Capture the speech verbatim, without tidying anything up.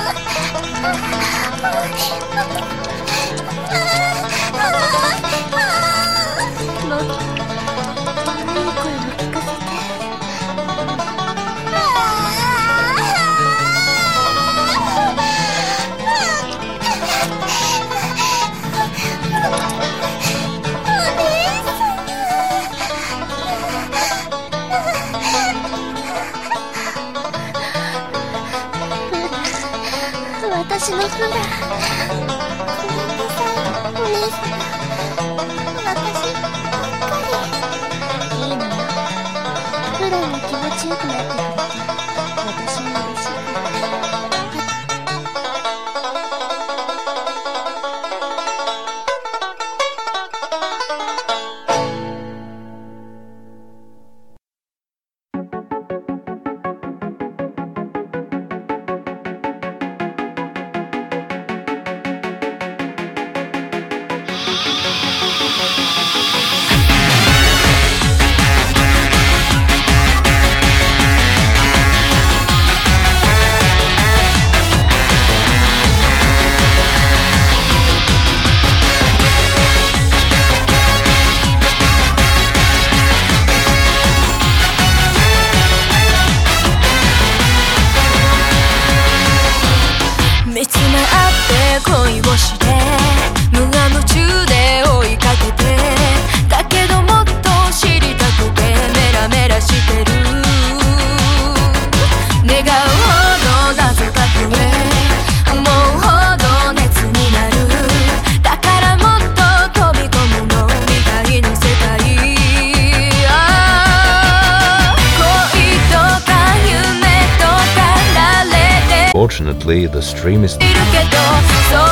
私のフラ、ごめんなさい、お姉さん。私ばっかり。いいのよ。フラが気持ちよくなってくれて、私も嬉しいから。 見つめ合って恋をして無我夢中で追いかけて、だけどもっと知りたくてメラメラしてる。願うほど謎が増え、思うほど熱になる。だからもっと飛び込むの未来の世界。ああ、恋とか夢とか慣れて Fortunately, the stream is いるけど、そう